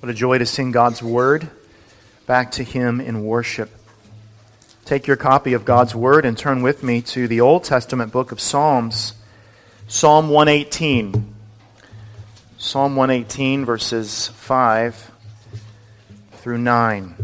What a joy to sing God's Word back to Him in worship. Take your copy of God's Word and turn with me to the Old Testament book of Psalms, Psalm 118. Psalm 118, verses 5 through 9.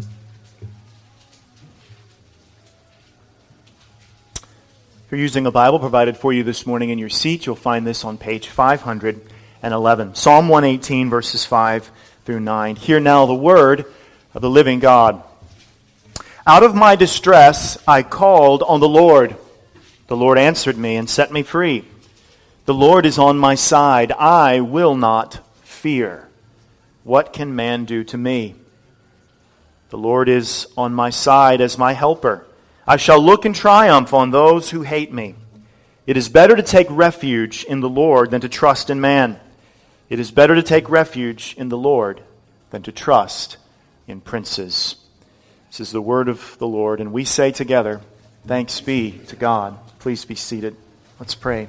If you're using a Bible provided for you this morning in your seat, you'll find this on page 511. Psalm 118, verses 5 through 9. Hear now the word of the living God. Out of my distress I called on the Lord. The Lord answered me and set me free. The Lord is on my side. I will not fear. What can man do to me? The Lord is on my side as my helper. I shall look in triumph on those who hate me. It is better to take refuge in the Lord than to trust in man. It is better to take refuge in the Lord than to trust in princes. This is the word of the Lord, and we say together, thanks be to God. Please be seated. Let's pray.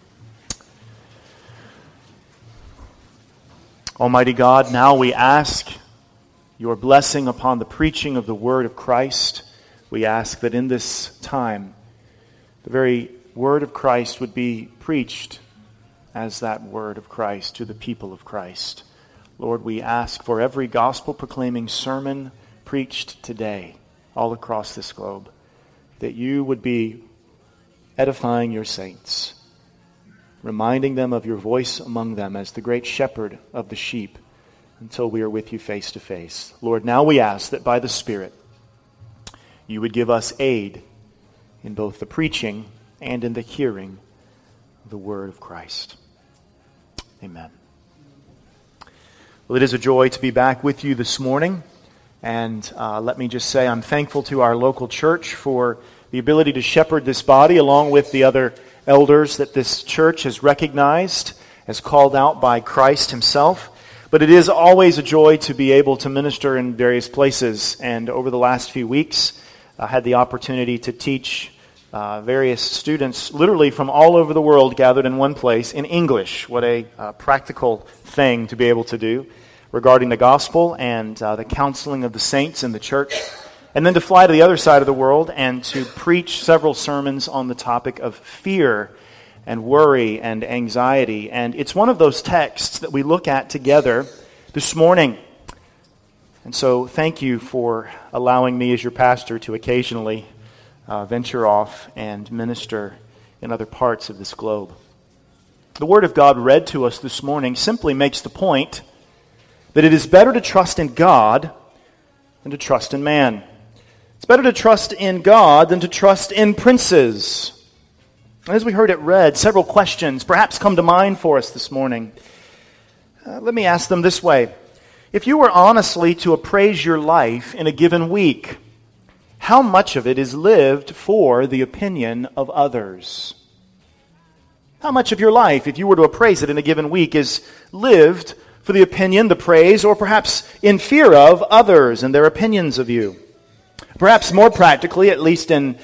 Almighty God, now we ask your blessing upon the preaching of the word of Christ. We ask that in this time, the very word of Christ would be preached as that word of Christ to the people of Christ. Lord, we ask for every gospel-proclaiming sermon preached today, all across this globe, that you would be edifying your saints, reminding them of your voice among them as the great shepherd of the sheep until we are with you face to face. Lord, now we ask that by the Spirit you would give us aid in both the preaching and in the hearing of the word of Christ. Amen. Well, it is a joy to be back with you this morning. And let me just say I'm thankful to our local church for the ability to shepherd this body along with the other elders that this church has recognized as called out by Christ himself. But it is always a joy to be able to minister in various places. And over the last few weeks, I had the opportunity to teach various students literally from all over the world gathered in one place in English. What a practical thing to be able to do regarding the gospel and the counseling of the saints in the church. And then to fly to the other side of the world and to preach several sermons on the topic of fear and worry and anxiety. And it's one of those texts that we look at together this morning. And so thank you for allowing me as your pastor to occasionally venture off and minister in other parts of this globe. The Word of God read to us this morning simply makes the point that it is better to trust in God than to trust in man. It's better to trust in God than to trust in princes. As we heard it read, several questions perhaps come to mind for us this morning. Let me ask them this way. If you were honestly to appraise your life in a given week, how much of it is lived for the opinion of others? How much of your life, if you were to appraise it in a given week, is lived for the opinion, the praise, or perhaps in fear of others and their opinions of you? Perhaps more practically, at least in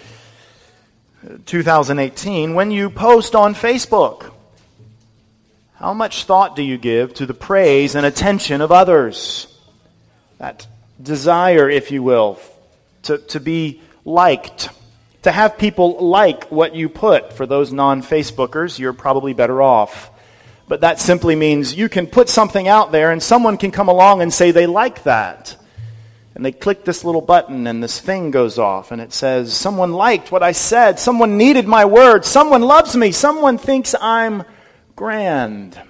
2018, when you post on Facebook, how much thought do you give to the praise and attention of others? That desire, if you will, to be liked, to have people like what you put. For those non-Facebookers, you're probably better off. But that simply means you can put something out there and someone can come along and say they like that. And they click this little button and this thing goes off and it says, someone liked what I said, someone needed my words, someone loves me, someone thinks I'm grand.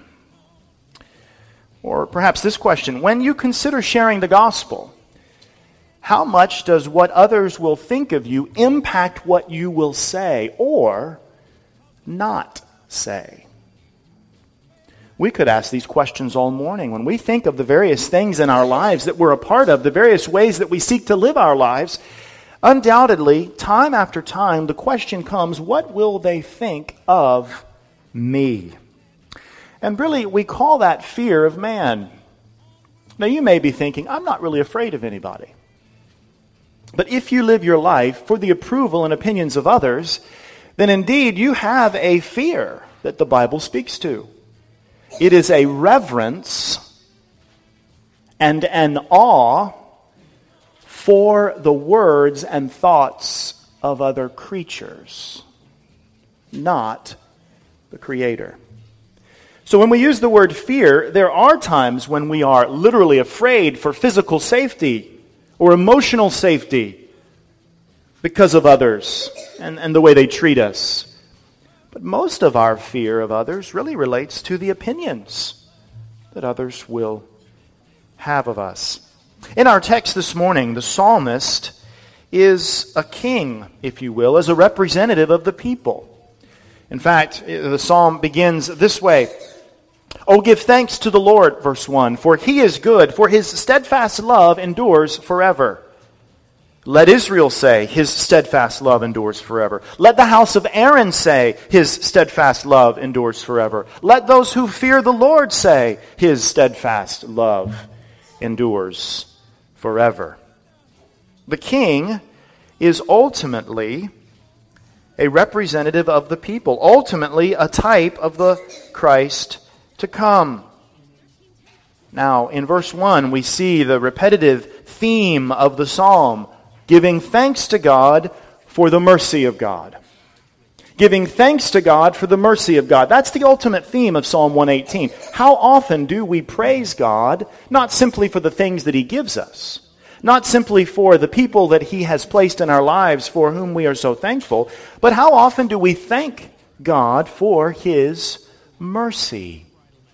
Or perhaps this question, when you consider sharing the gospel, how much does what others will think of you impact what you will say or not say? We could ask these questions all morning when we think of the various things in our lives that we're a part of, the various ways that we seek to live our lives. Undoubtedly, time after time, the question comes, what will they think of me? And really, we call that fear of man. Now, you may be thinking, I'm not really afraid of anybody. But if you live your life for the approval and opinions of others, then indeed you have a fear that the Bible speaks to. It is a reverence and an awe for the words and thoughts of other creatures, not the Creator. So when we use the word fear, there are times when we are literally afraid for physical safety or emotional safety because of others and the way they treat us. But most of our fear of others really relates to the opinions that others will have of us. In our text this morning, the psalmist is a king, if you will, as a representative of the people. In fact, the psalm begins this way. "Oh, give thanks to the Lord," verse 1, "for he is good, for his steadfast love endures forever. Let Israel say, his steadfast love endures forever. Let the house of Aaron say, his steadfast love endures forever. Let those who fear the Lord say, his steadfast love endures forever." The king is ultimately a representative of the people, ultimately a type of the Christ to come. Now, in verse 1, we see the repetitive theme of the psalm, giving thanks to God for the mercy of God. Giving thanks to God for the mercy of God. That's the ultimate theme of Psalm 118. How often do we praise God, not simply for the things that He gives us, not simply for the people that He has placed in our lives for whom we are so thankful, but how often do we thank God for His mercy?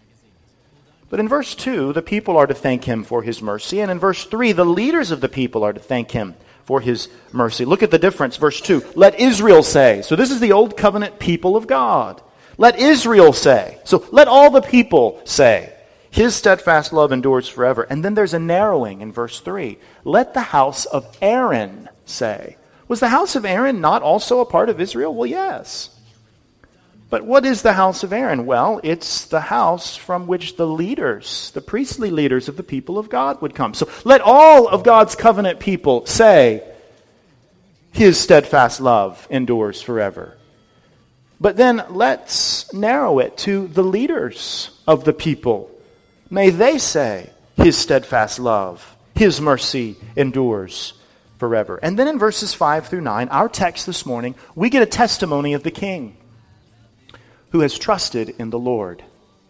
But in verse 2, the people are to thank Him for His mercy, and in verse 3, the leaders of the people are to thank Him for His mercy. Look at the difference. Verse 2, "Let Israel say." So this is the old covenant people of God. Let Israel say. So let all the people say, "His steadfast love endures forever." And then there's a narrowing in verse 3. "Let the house of Aaron say." Was the house of Aaron not also a part of Israel? Well, yes. But what is the house of Aaron? Well, it's the house from which the leaders, the priestly leaders of the people of God would come. So let all of God's covenant people say, "His steadfast love endures forever." But then let's narrow it to the leaders of the people. May they say, "His steadfast love, His mercy endures forever." And then in verses 5 through 9, our text this morning, we get a testimony of the king who has trusted in the Lord.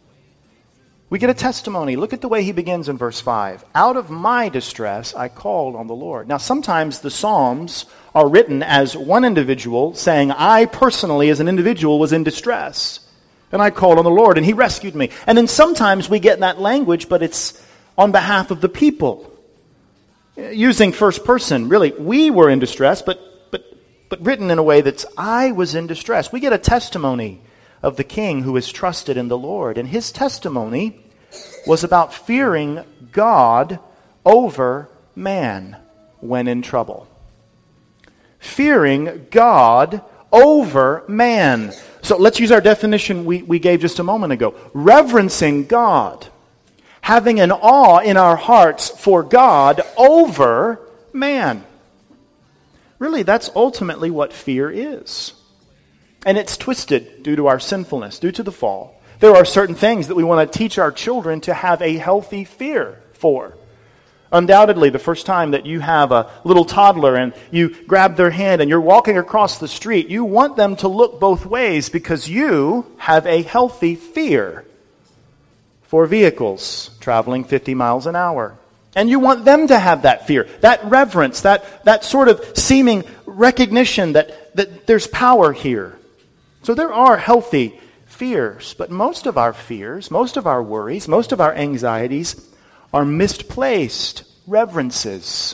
We get a testimony. Look at the way he begins in verse 5. "Out of my distress I called on the Lord." Now sometimes the Psalms are written as one individual saying, "I personally as an individual was in distress, and I called on the Lord and He rescued me." And then sometimes we get that language, but it's on behalf of the people, using first person. Really, we were in distress, but written in a way that's I was in distress. We get a testimony of the king who has trusted in the Lord. And his testimony was about fearing God over man when in trouble. Fearing God over man. So let's use our definition we gave just a moment ago. Reverencing God. Having an awe in our hearts for God over man. Really, that's ultimately what fear is. And it's twisted due to our sinfulness, due to the fall. There are certain things that we want to teach our children to have a healthy fear for. Undoubtedly, the first time that you have a little toddler and you grab their hand and you're walking across the street, you want them to look both ways because you have a healthy fear for vehicles traveling 50 miles an hour. And you want them to have that fear, that reverence, that sort of seeming recognition that there's power here. So there are healthy fears, but most of our fears, most of our worries, most of our anxieties are misplaced reverences.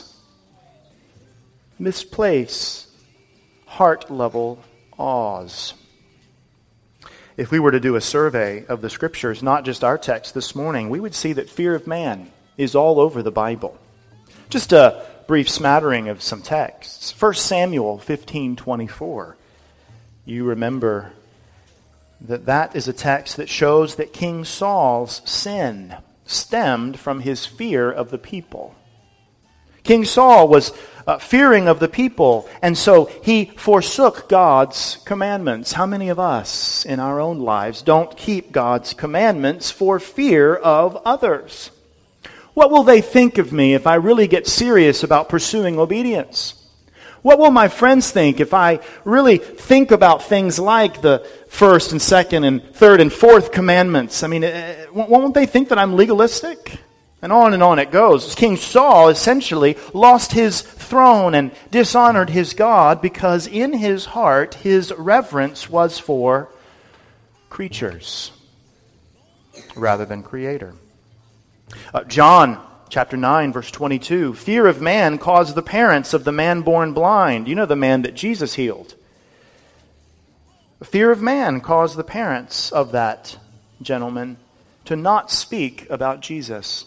Misplaced heart-level awes. If we were to do a survey of the Scriptures, not just our text this morning, we would see that fear of man is all over the Bible. Just a brief smattering of some texts. 1 Samuel 15:24. You remember that is a text that shows that King Saul's sin stemmed from his fear of the people. King Saul was fearing of the people, and so he forsook God's commandments. How many of us in our own lives don't keep God's commandments for fear of others? What will they think of me if I really get serious about pursuing obedience? What will my friends think if I really think about things like the first and second and third and fourth commandments? I mean, won't they think that I'm legalistic? And on it goes. King Saul essentially lost his throne and dishonored his God because in his heart his reverence was for creatures rather than Creator. John chapter 9, verse 22, fear of man caused the parents of the man born blind. You know, the man that Jesus healed. Fear of man caused the parents of that gentleman to not speak about Jesus.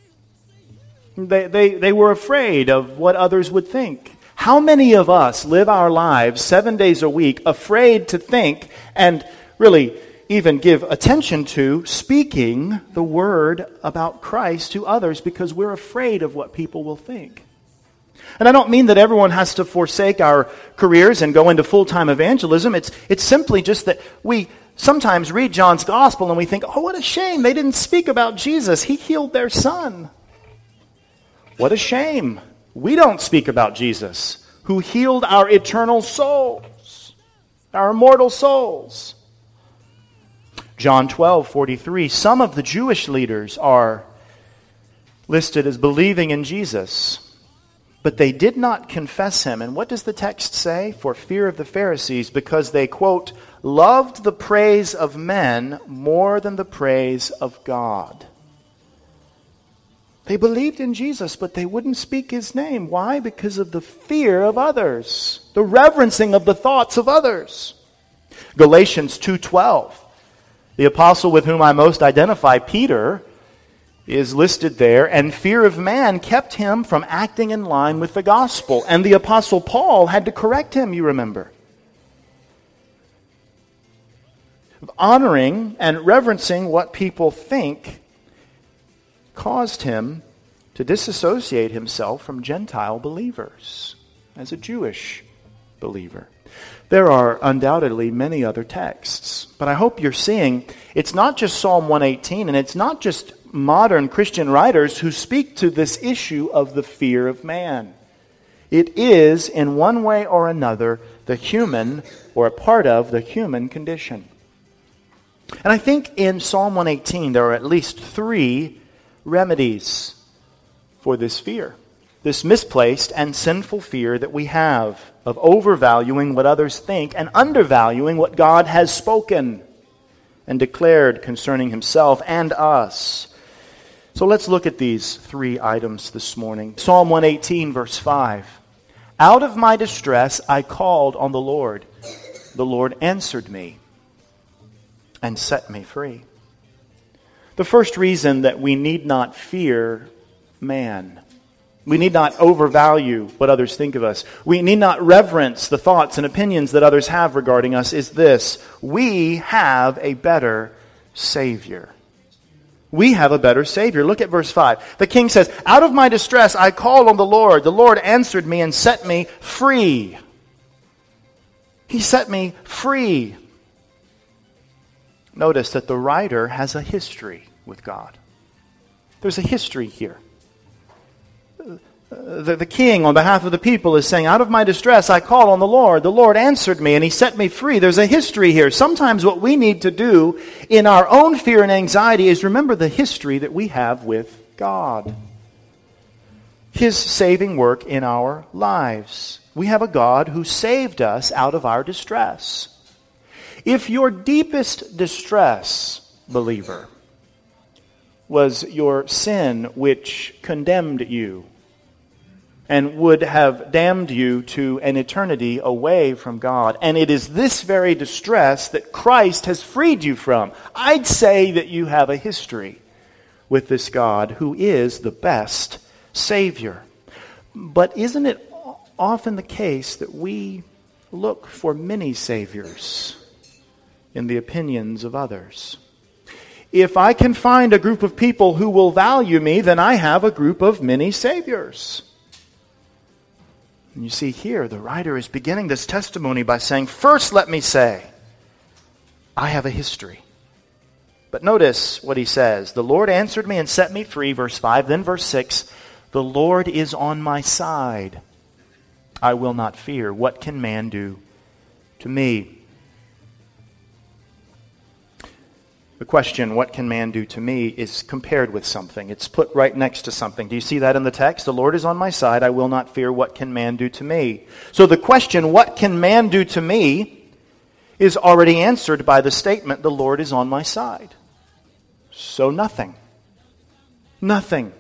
They were afraid of what others would think. How many of us live our lives 7 days a week afraid to think and really even give attention to speaking the word about Christ to others because we're afraid of what people will think? And I don't mean that everyone has to forsake our careers and go into full-time evangelism. It's simply just that we sometimes read John's gospel and we think, oh, what a shame they didn't speak about Jesus. He healed their son. What a shame. We don't speak about Jesus, who healed our eternal souls, our immortal souls. John 12:43, some of the Jewish leaders are listed as believing in Jesus, but they did not confess him. And what does the text say? For fear of the Pharisees, because they, quote, loved the praise of men more than the praise of God. They believed in Jesus, but they wouldn't speak his name. Why? Because of the fear of others, the reverencing of the thoughts of others. Galatians 2:12. The apostle with whom I most identify, Peter, is listed there, and fear of man kept him from acting in line with the gospel. And the apostle Paul had to correct him, you remember. Honoring and reverencing what people think caused him to disassociate himself from Gentile believers as a Jewish believer. There are undoubtedly many other texts, but I hope you're seeing it's not just Psalm 118, and it's not just modern Christian writers who speak to this issue of the fear of man. It is, in one way or another, the human, or a part of the human condition. And I think in Psalm 118 there are at least 3 remedies for this fear, this misplaced and sinful fear that we have of overvaluing what others think and undervaluing what God has spoken and declared concerning himself and us. So let's look at these 3 items this morning. Psalm 118, verse 5. Out of my distress I called on the Lord. The Lord answered me and set me free. The first reason that we need not fear man, we need not overvalue what others think of us, we need not reverence the thoughts and opinions that others have regarding us, is this: we have a better Savior. We have a better Savior. Look at verse 5. The king says, out of my distress I called on the Lord. The Lord answered me and set me free. He set me free. Notice that the writer has a history with God. There's a history here. The king, on behalf of the people, is saying, out of my distress I called on the Lord. The Lord answered me and he set me free. There's a history here. Sometimes what we need to do in our own fear and anxiety is remember the history that we have with God. His saving work in our lives. We have a God who saved us out of our distress. If your deepest distress, believer, was your sin which condemned you and would have damned you to an eternity away from God, and it is this very distress that Christ has freed you from, I'd say that you have a history with this God who is the best Savior. But isn't it often the case that we look for many saviors in the opinions of others? If I can find a group of people who will value me, then I have a group of many saviors. And you see here, the writer is beginning this testimony by saying, first let me say, I have a history. But notice what he says. The Lord answered me and set me free, verse 5. Then verse 6, the Lord is on my side. I will not fear. What can man do to me? The question, what can man do to me, is compared with something. It's put right next to something. Do you see that in the text? The Lord is on my side. I will not fear. What can man do to me? So the question, what can man do to me, is already answered by the statement, the Lord is on my side. So nothing. Nothing.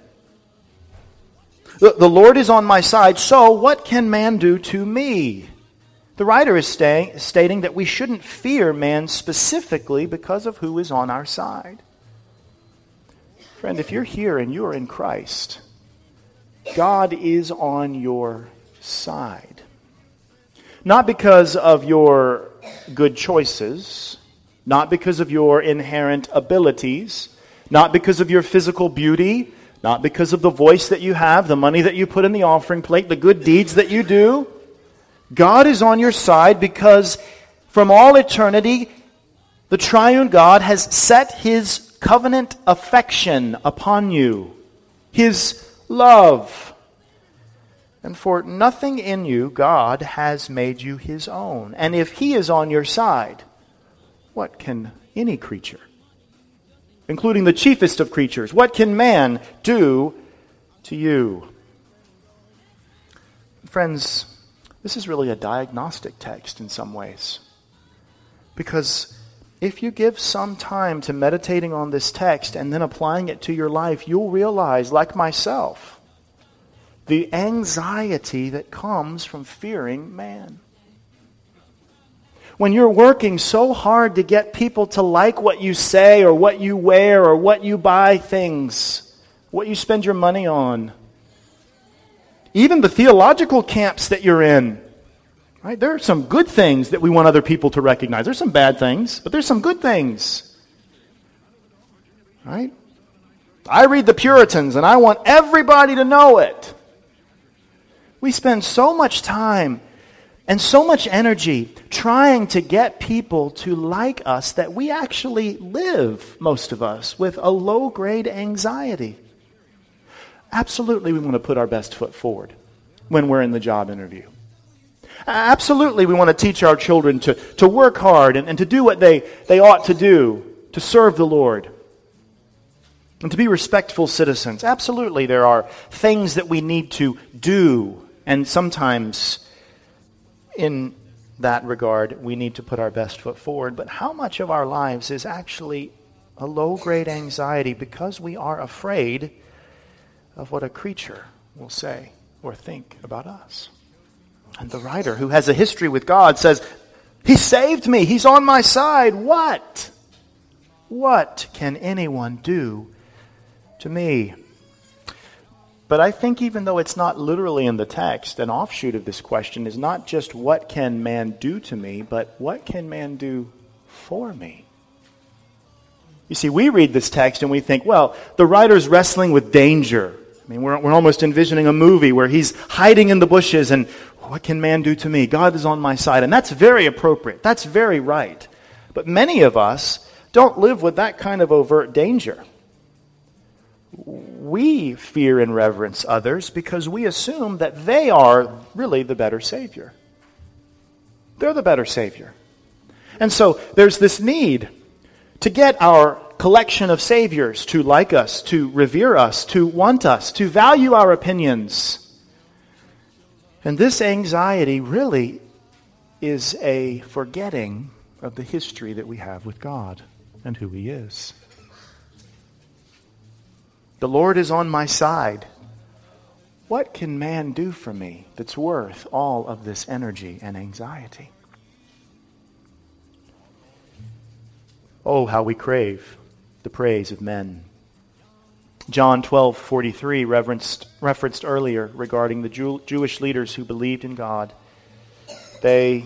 The Lord is on my side, so what can man do to me? The writer is stating that we shouldn't fear man specifically because of who is on our side. Friend, if you're here and you are in Christ, God is on your side. Not because of your good choices, not because of your inherent abilities, not because of your physical beauty, not because of the voice that you have, the money that you put in the offering plate, the good deeds that you do. God is on your side because from all eternity, the triune God has set His covenant affection upon you, His love. And for nothing in you, God has made you His own. And if He is on your side, what can any creature, including the chiefest of creatures, what can man do to you? Friends, this is really a diagnostic text in some ways. Because if you give some time to meditating on this text and then applying it to your life, you'll realize, like myself, the anxiety that comes from fearing man. When you're working so hard to get people to like what you say or what you wear or what you buy things, what you spend your money on, even the theological camps that you're in, right? There are some good things that we want other people to recognize. There's some bad things, but there's some good things. Right? I read the Puritans and I want everybody to know it. We spend so much time and so much energy trying to get people to like us that we actually live, most of us, with a low-grade anxiety. Absolutely, we want to put our best foot forward when we're in the job interview. Absolutely, we want to teach our children to work hard and to do what they ought to do, to serve the Lord, and to be respectful citizens. Absolutely, there are things that we need to do, and sometimes in that regard, we need to put our best foot forward. But how much of our lives is actually a low-grade anxiety because we are afraid of what a creature will say or think about us? And the writer, who has a history with God, says, He saved me. He's on my side. What? What can anyone do to me? But I think even though it's not literally in the text, an offshoot of this question is not just what can man do to me, but what can man do for me? You see, we read this text and we think, well, the writer's wrestling with danger. I mean, we're almost envisioning a movie where he's hiding in the bushes and what can man do to me? God is on my side. And that's very appropriate. That's very right. But many of us don't live with that kind of overt danger. We fear and reverence others because we assume that they are really the better Savior. They're the better Savior. And so there's this need to get our collection of Saviors to like us, to revere us, to want us, to value our opinions. And this anxiety really is a forgetting of the history that we have with God and who He is. The Lord is on my side. What can man do for me that's worth all of this energy and anxiety? Oh, how we crave the praise of men. John 12:43 referenced earlier regarding the Jewish leaders who believed in God. They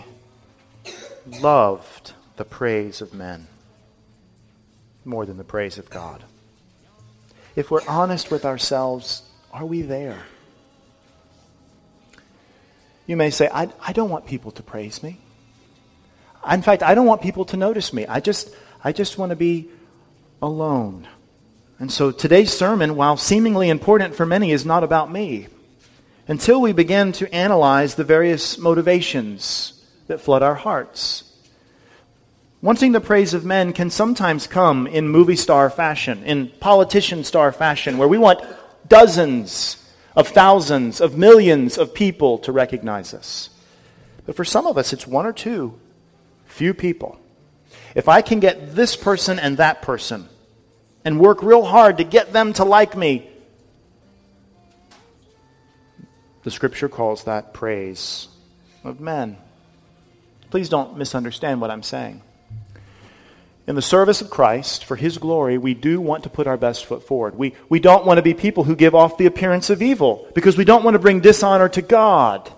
loved the praise of men more than the praise of God. If we're honest with ourselves, are we there? You may say, I don't want people to praise me. In fact, I don't want people to notice me. I just want to be alone. And so today's sermon, while seemingly important for many, is not about me, until we begin to analyze the various motivations that flood our hearts. Wanting the praise of men can sometimes come in movie star fashion, in politician star fashion, where we want dozens of thousands of millions of people to recognize us. But for some of us, it's one or two, few people. If I can get this person and that person and work real hard to get them to like me, the Scripture calls that praise of men. Please don't misunderstand what I'm saying. In the service of Christ, for His glory, we do want to put our best foot forward. We don't want to be people who give off the appearance of evil, because we don't want to bring dishonor to God.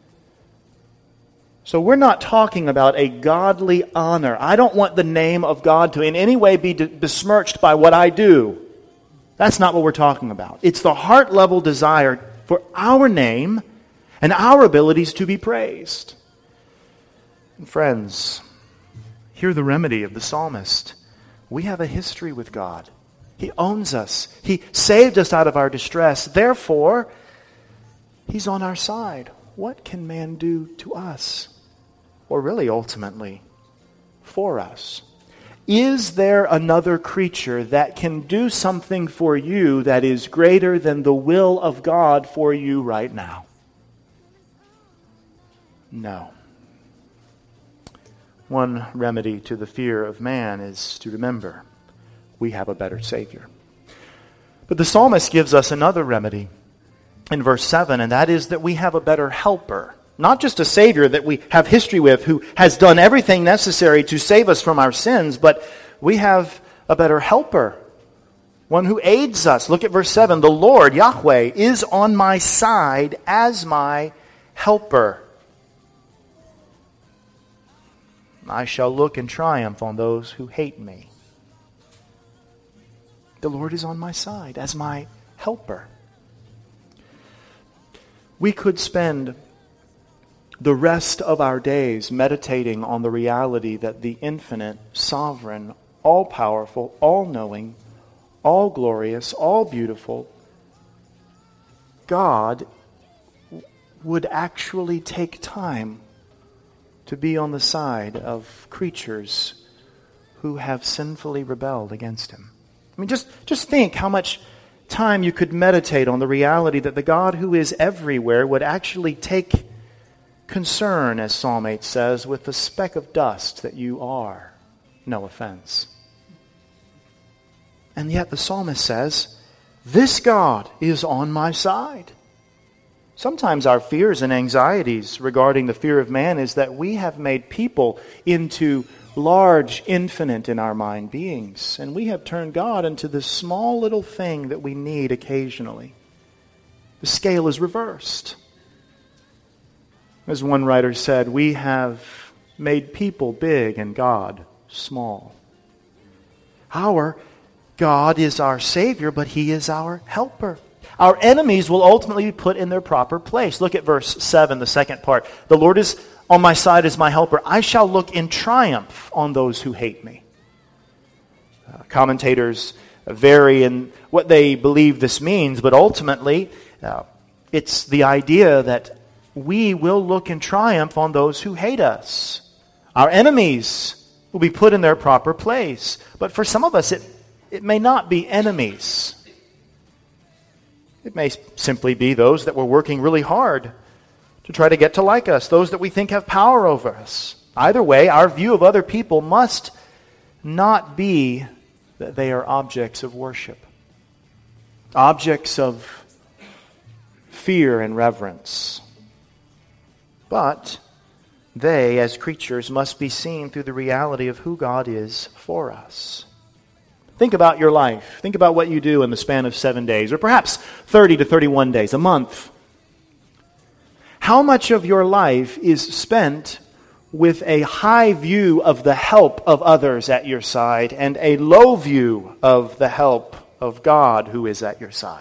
So we're not talking about a godly honor. I don't want the name of God to in any way be besmirched by what I do. That's not what we're talking about. It's the heart-level desire for our name and our abilities to be praised. And friends, hear the remedy of the psalmist. We have a history with God. He owns us. He saved us out of our distress. Therefore, He's on our side. What can man do to us? Or really, ultimately, for us? Is there another creature that can do something for you that is greater than the will of God for you right now? No. One remedy to the fear of man is to remember we have a better Savior. But the psalmist gives us another remedy in verse 7, and that is that we have a better helper. Not just a Savior that we have history with who has done everything necessary to save us from our sins, but we have a better helper, one who aids us. Look at verse 7. The Lord, Yahweh, is on my side as my helper. I shall look in triumph on those who hate me. The Lord is on my side as my helper. We could spend the rest of our days meditating on the reality that the infinite, sovereign, all-powerful, all-knowing, all-glorious, all-beautiful God would actually take time to be on the side of creatures who have sinfully rebelled against Him. I mean, just think how much time you could meditate on the reality that the God who is everywhere would actually take concern, as Psalm 8 says, with the speck of dust that you are. No offense. And yet the psalmist says, this God is on my side. Sometimes our fears and anxieties regarding the fear of man is that we have made people into large, infinite in our mind beings, and we have turned God into this small little thing that we need occasionally. The scale is reversed. As one writer said, we have made people big and God small. Our God is our Savior, but He is our helper. Our enemies will ultimately be put in their proper place. Look at verse 7, the second part. The Lord is on my side as my helper. I shall look in triumph on those who hate me. Commentators vary in what they believe this means, but ultimately it's the idea that we will look in triumph on those who hate us. Our enemies will be put in their proper place. But for some of us, it may not be enemies. It may simply be those that we're working really hard to try to get to like us, those that we think have power over us. Either way, our view of other people must not be that they are objects of worship, objects of fear and reverence. But they, as creatures, must be seen through the reality of who God is for us. Think about your life. Think about what you do in the span of 7 days, or perhaps 30 to 31 days, a month. How much of your life is spent with a high view of the help of others at your side and a low view of the help of God who is at your side?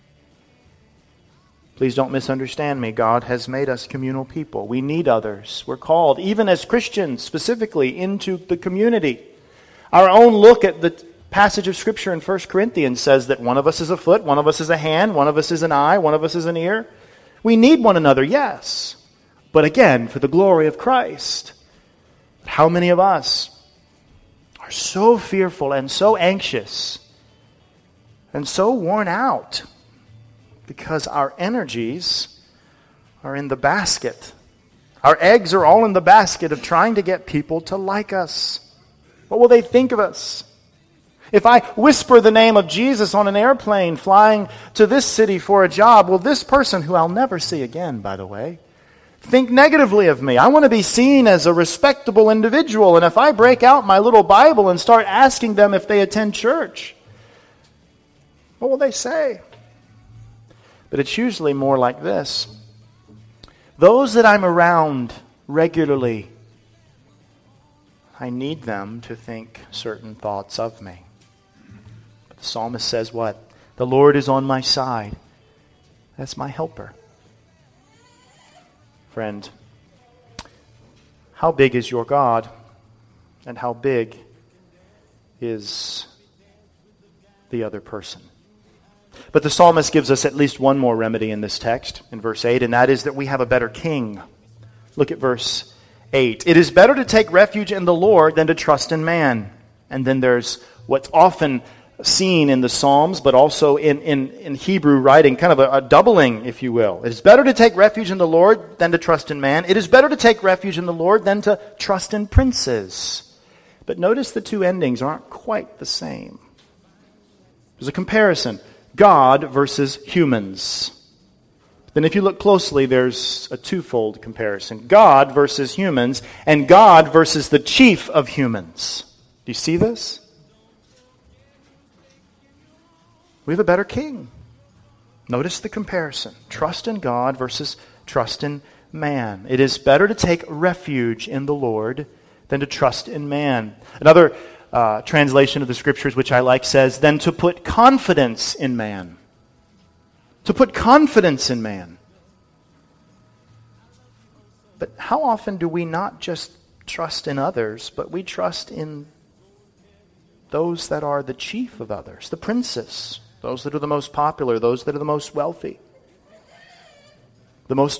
Please don't misunderstand me. God has made us communal people. We need others. We're called, even as Christians, specifically into the community. Our own look at the passage of Scripture in 1 Corinthians says that one of us is a foot, one of us is a hand, one of us is an eye, one of us is an ear. We need one another, yes. But again, for the glory of Christ. How many of us are so fearful and so anxious and so worn out because our energies are in the basket. Our eggs are all in the basket of trying to get people to like us. What will they think of us? If I whisper the name of Jesus on an airplane flying to this city for a job, will this person, who I'll never see again, by the way, think negatively of me? I want to be seen as a respectable individual, and if I break out my little Bible and start asking them if they attend church, what will they say? But it's usually more like this. Those that I'm around regularly, I need them to think certain thoughts of me. But the psalmist says what? The Lord is on my side. That's my helper. Friend, how big is your God? And how big is the other person? But the psalmist gives us at least one more remedy in this text, in verse 8, and that is that we have a better king. Look at verse 8. It is better to take refuge in the Lord than to trust in man. And then there's what's often seen in the Psalms, but also in Hebrew writing, kind of a doubling, if you will. It is better to take refuge in the Lord than to trust in man. It is better to take refuge in the Lord than to trust in princes. But notice the two endings aren't quite the same. There's a comparison. God versus humans. Then if you look closely, there's a twofold comparison. God versus humans, and God versus the chief of humans. Do you see this? We have a better king. Notice the comparison. Trust in God versus trust in man. It is better to take refuge in the Lord than to trust in man. Another translation of the Scriptures, which I like, says, than to put confidence in man. To put confidence in man. But how often do we not just trust in others, but we trust in those that are the chief of others, the princes, those that are the most popular, those that are the most wealthy, the most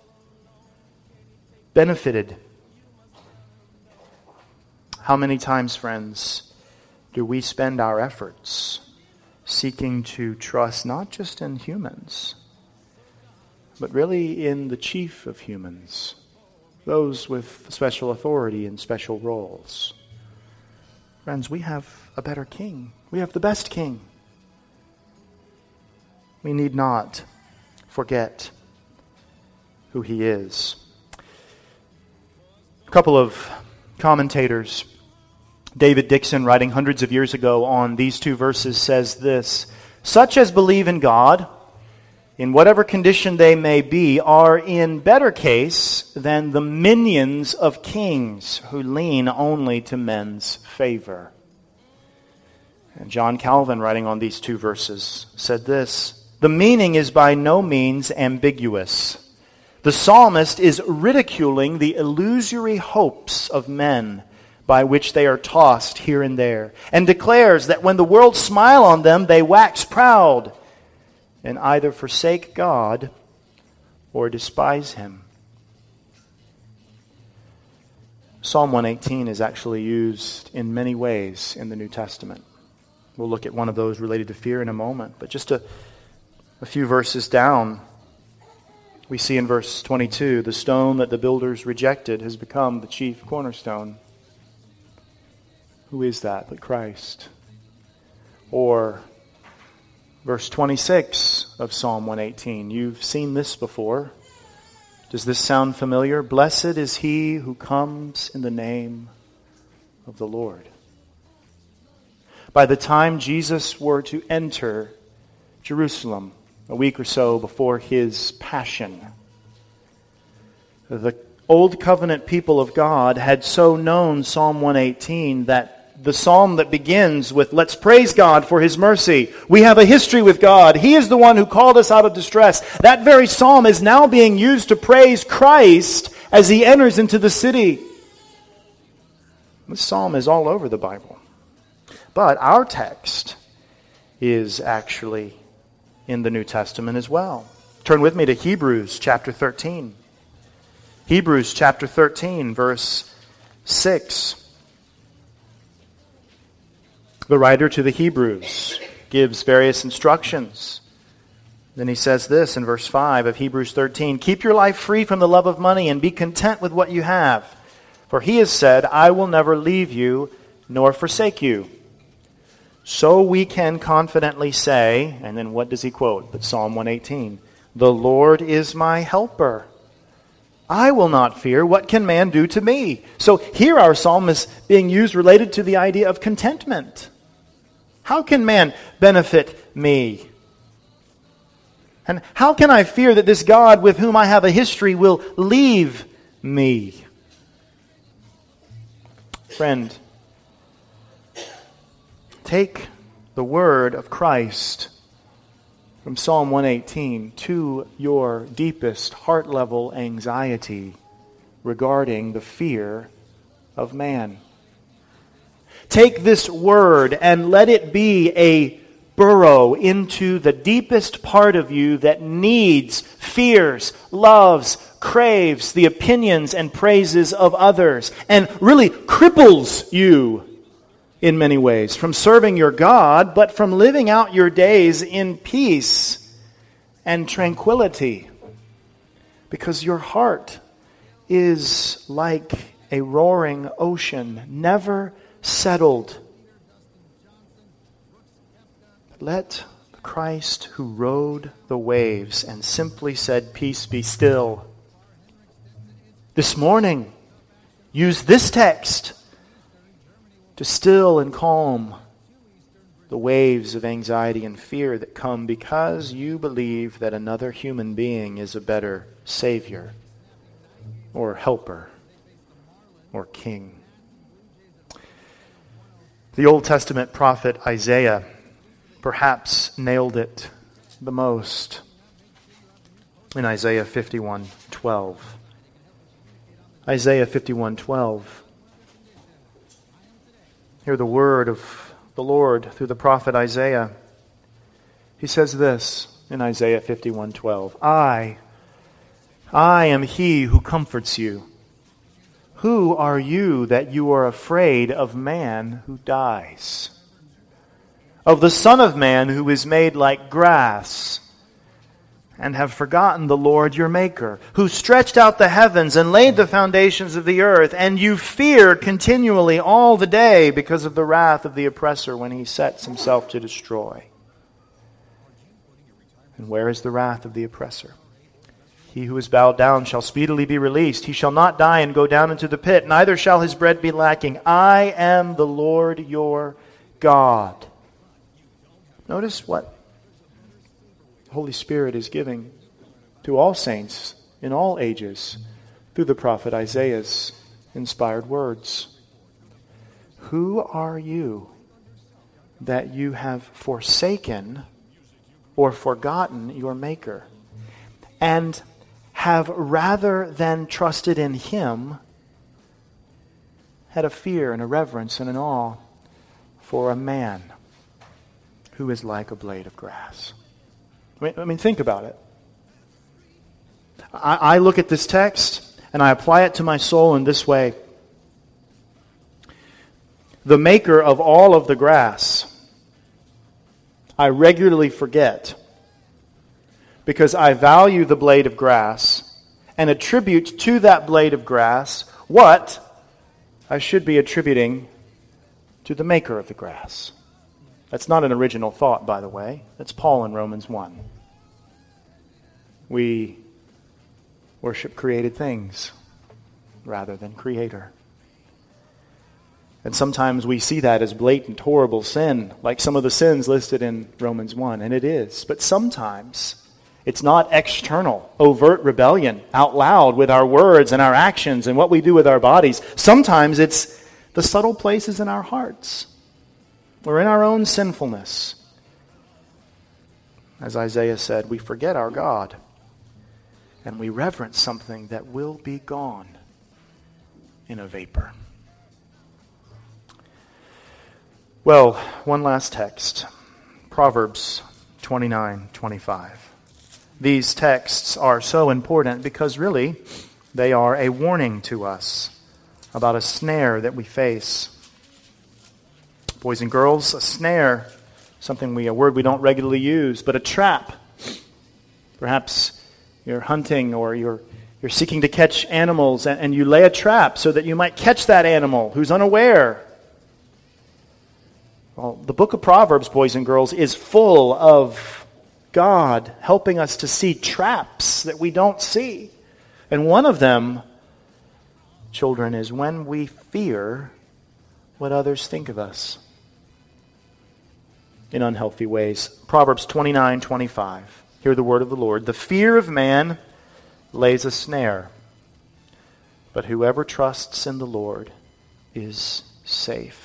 benefited? How many times, friends, do we spend our efforts seeking to trust not just in humans, but really in the chief of humans, those with special authority and special roles? Friends, we have a better king. We have the best king. We need not forget who he is. A couple of commentators, David Dixon, writing hundreds of years ago on these two verses, says this: such as believe in God, in whatever condition they may be, are in better case than the minions of kings who lean only to men's favor. And John Calvin, writing on these two verses, said this: the meaning is by no means ambiguous. The psalmist is ridiculing the illusory hopes of men by which they are tossed here and there, and declares that when the world smile on them, they wax proud and either forsake God or despise him. Psalm 118 is actually used in many ways in the New Testament. We'll look at one of those related to fear in a moment, but just a few verses down, we see in verse 22, the stone that the builders rejected has become the chief cornerstone. Who is that but Christ? Or verse 26 of Psalm 118. You've seen this before. Does this sound familiar? Blessed is he who comes in the name of the Lord. By the time Jesus were to enter Jerusalem, a week or so before his passion, the Old Covenant people of God had so known Psalm 118 that the psalm that begins with, let's praise God for his mercy. We have a history with God. He is the one who called us out of distress. That very psalm is now being used to praise Christ as he enters into the city. This psalm is all over the Bible. But our text is actually in the New Testament as well. Turn with me to Hebrews chapter 13. Hebrews chapter 13, verse 6. The writer to the Hebrews gives various instructions. Then he says this in verse 5 of Hebrews 13, "Keep your life free from the love of money and be content with what you have. For he has said, I will never leave you nor forsake you." So we can confidently say, and then what does he quote? But Psalm 118, "The Lord is my helper. I will not fear. What can man do to me?" So here our psalm is being used related to the idea of contentment. How can man benefit me? And how can I fear that this God with whom I have a history will leave me? Friend, take the word of Christ from Psalm 118 to your deepest heart-level anxiety regarding the fear of man. Take this word and let it be a burrow into the deepest part of you that needs, fears, loves, craves the opinions and praises of others, and really cripples you in many ways from serving your God, but from living out your days in peace and tranquility. Because your heart is like a roaring ocean, never settled. Let Christ, who rode the waves and simply said, "Peace, be still," this morning use this text to still and calm the waves of anxiety and fear that come because you believe that another human being is a better Savior or helper or king. The Old Testament prophet Isaiah perhaps nailed it the most in Isaiah 51:12. Isaiah 51:12. Hear the word of the Lord through the prophet Isaiah. He says this in Isaiah 51:12. I am he who comforts you. Who are you that you are afraid of man who dies? Of the Son of Man who is made like grass, and have forgotten the Lord your Maker, who stretched out the heavens and laid the foundations of the earth, and you fear continually all the day because of the wrath of the oppressor when he sets himself to destroy. And where is the wrath of the oppressor? He who is bowed down shall speedily be released. He shall not die and go down into the pit, neither shall his bread be lacking. I am the Lord your God. Notice what the Holy Spirit is giving to all saints in all ages through the prophet Isaiah's inspired words. Who are you that you have forsaken or forgotten your Maker, and have rather than trusted in Him had a fear and a reverence and an awe for a man who is like a blade of grass? I mean, think about it. I look at this text and I apply it to my soul in this way. The maker of all of the grass, I regularly forget because I value the blade of grass and attribute to that blade of grass what I should be attributing to the maker of the grass. That's not an original thought, by the way. That's Paul in Romans 1. We worship created things rather than Creator. And sometimes we see that as blatant, horrible sin, like some of the sins listed in Romans 1, and it is. But sometimes it's not external, overt rebellion out loud with our words and our actions and what we do with our bodies. Sometimes it's the subtle places in our hearts or in our own sinfulness. As Isaiah said, we forget our God and we reverence something that will be gone in a vapor. Well, one last text. Proverbs 29:25. These texts are so important because really they are a warning to us about a snare that we face. Boys and girls, a snare, a word we don't regularly use, but a trap. Perhaps you're hunting or you're seeking to catch animals and you lay a trap so that you might catch that animal who's unaware. Well, the book of Proverbs, boys and girls, is full of God helping us to see traps that we don't see. And one of them, children, is when we fear what others think of us in unhealthy ways. Proverbs 29:25. Hear the word of the Lord. The fear of man lays a snare, but whoever trusts in the Lord is safe.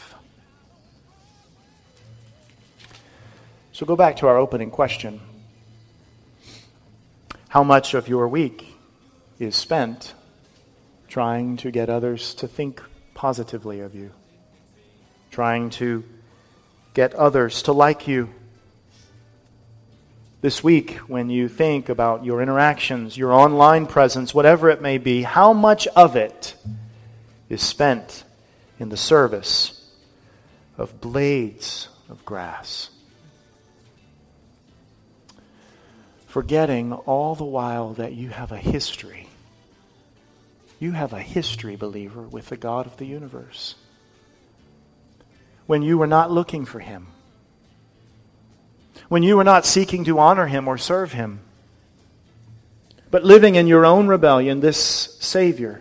So go back to our opening question. How much of your week is spent trying to get others to think positively of you? Trying to get others to like you? This week, when you think about your interactions, your online presence, whatever it may be, how much of it is spent in the service of blades of grass? Forgetting all the while that you have a history. You have a history, believer, with the God of the universe. When you were not looking for Him. When you were not seeking to honor Him or serve Him. But living in your own rebellion, this Savior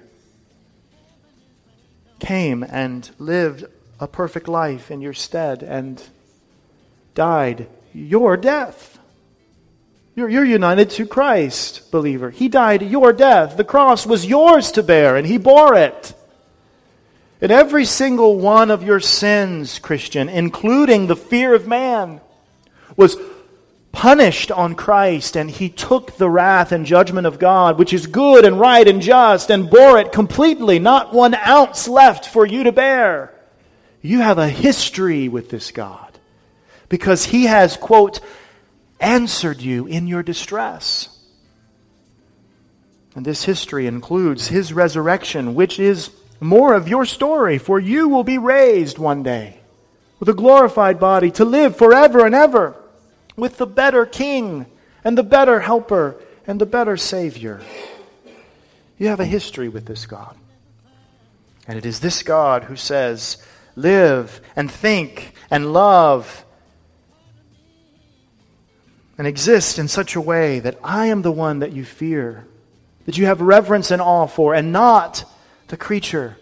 came and lived a perfect life in your stead and died your death. You're united to Christ, believer. He died your death. The cross was yours to bear, and He bore it. And every single one of your sins, Christian, including the fear of man, was punished on Christ, and He took the wrath and judgment of God, which is good and right and just, and bore it completely, not 1 ounce left for you to bear. You have a history with this God, because He has, quote, answered you in your distress. And this history includes His resurrection, which is more of your story, for you will be raised one day with a glorified body to live forever and ever with the better King and the better Helper and the better Savior. You have a history with this God. And it is this God who says, live and think and love and exist in such a way that I am the one that you fear, that you have reverence and awe for, and not the creature.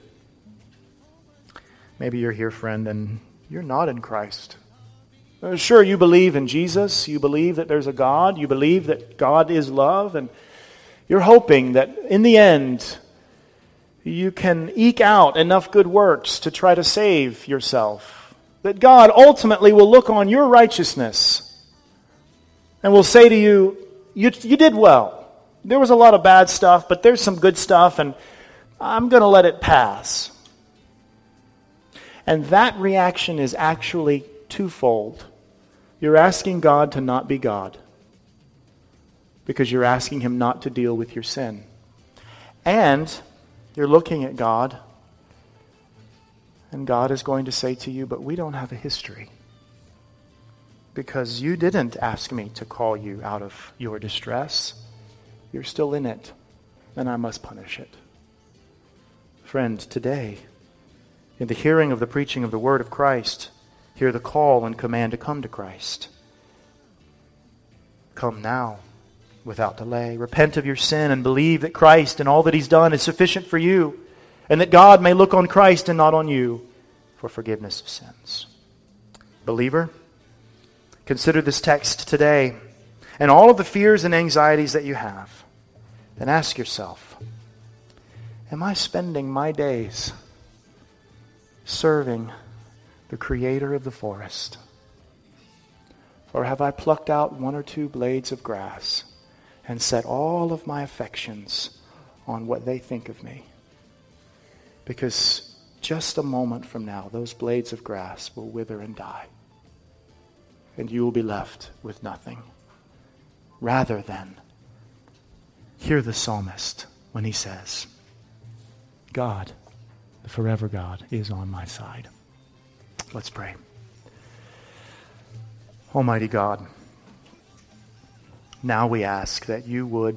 Maybe you're here, friend, and you're not in Christ. Sure, you believe in Jesus, you believe that there's a God, you believe that God is love, and you're hoping that in the end you can eke out enough good works to try to save yourself. That God ultimately will look on your righteousness and will say to you, you did well. There was a lot of bad stuff, but there's some good stuff, and I'm going to let it pass. And that reaction is actually twofold. You're asking God to not be God, because you're asking Him not to deal with your sin. And you're looking at God, and God is going to say to you, but we don't have a history. Because you didn't ask me to call you out of your distress. You're still in it, and I must punish it. Friend, today, in the hearing of the preaching of the Word of Christ, hear the call and command to come to Christ. Come now, without delay. Repent of your sin and believe that Christ and all that He's done is sufficient for you, and that God may look on Christ and not on you for forgiveness of sins. Believer, consider this text today and all of the fears and anxieties that you have. Then ask yourself, am I spending my days serving the Creator of the forest? Or have I plucked out 1 or 2 blades of grass and set all of my affections on what they think of me? Because just a moment from now, those blades of grass will wither and die, and you will be left with nothing. Rather than hear the psalmist when he says, God, the forever God, is on my side. Let's pray. Almighty God, now we ask that you would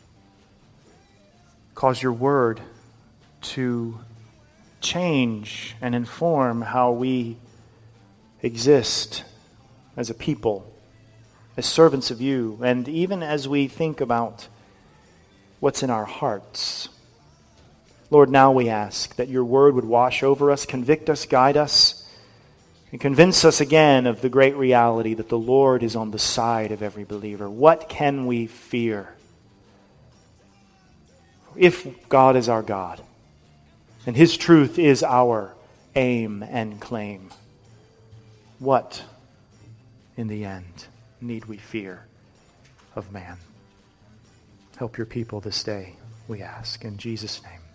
cause your word to change and inform how we exist as a people, as servants of you, and even as we think about what's in our hearts. Lord, now we ask that your word would wash over us, convict us, guide us, and convince us again of the great reality that the Lord is on the side of every believer. What can we fear? If God is our God, and his truth is our aim and claim, what, in the end, need we fear of man? Help your people this day, we ask. In Jesus' name.